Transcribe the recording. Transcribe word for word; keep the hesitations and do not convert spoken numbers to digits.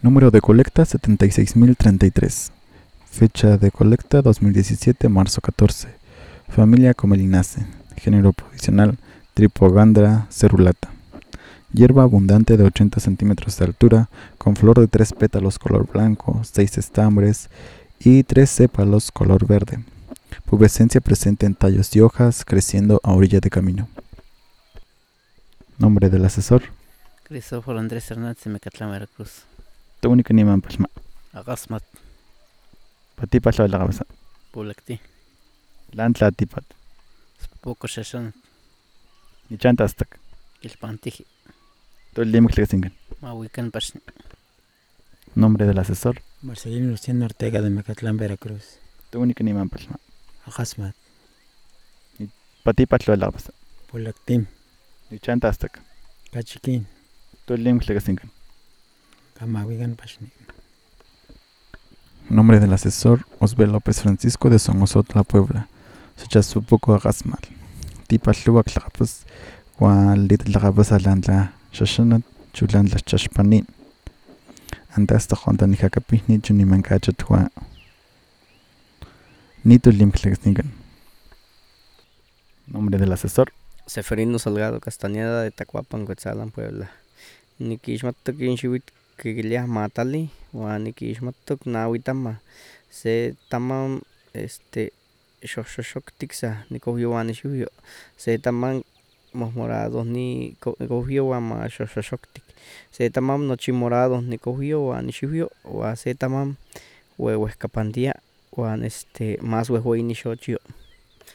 Número de colecta setenta y seis mil treinta y tres. Fecha de colecta dos mil diecisiete, marzo catorce. Familia Comelinaceae. Género provisional Tripogandra cerulata. Hierba abundante de ochenta centímetros de altura, con flor de tres pétalos color blanco, seis estambres y tres sépalos color verde. Pubescencia presente en tallos y hojas, creciendo a orilla de camino. Nombre del asesor. Cristóforo Andrés Hernández, Mecatlán, Veracruz. Tónica Niman Palma. Agasmat, Patipas la cabeza. Pulacti, Lantla tipat. Poco Shashan, Ni chantastak. Kilpantiji, Tolim Klesingan. Mahuican Pashni, Nombre del asesor. Marcelino Luciano Ortega de Mecatlán, Veracruz. Tónica Niman Palma. Ajasmat, Patipas la cabeza. Pulactim, Ni chantastak. Cachiquín, Tolim Klesingan. Camahuigan Pashni. Nombre del asesor. Osbel López Francisco de Somosotla, Puebla. Sechasupuco Agasmal. Tipas luak lagapus. Juan lit lagapus alantla. Shashanat chulantla chashpanin. Antasta Honda ni Jacapini Chunimancachatwa. Nito Limclexnigan. Nombre del asesor. Seferino Salgado Castañeda de Tacuapan, Coetzalan, Puebla. Nikishmatok Inshibit Kigilia Matali, Juan Nikishmatok Nawitama, Se Tamam, este, Shoshok Tixa, Nicohio Anishuyo, Se Taman Morados ni Cohio Ama Shoshoktik, Se Tamam Nochimorados ni Cohio Anishuyo, o Se Tamam Huehuescapandía, Juan este, más Huehuini Shochio.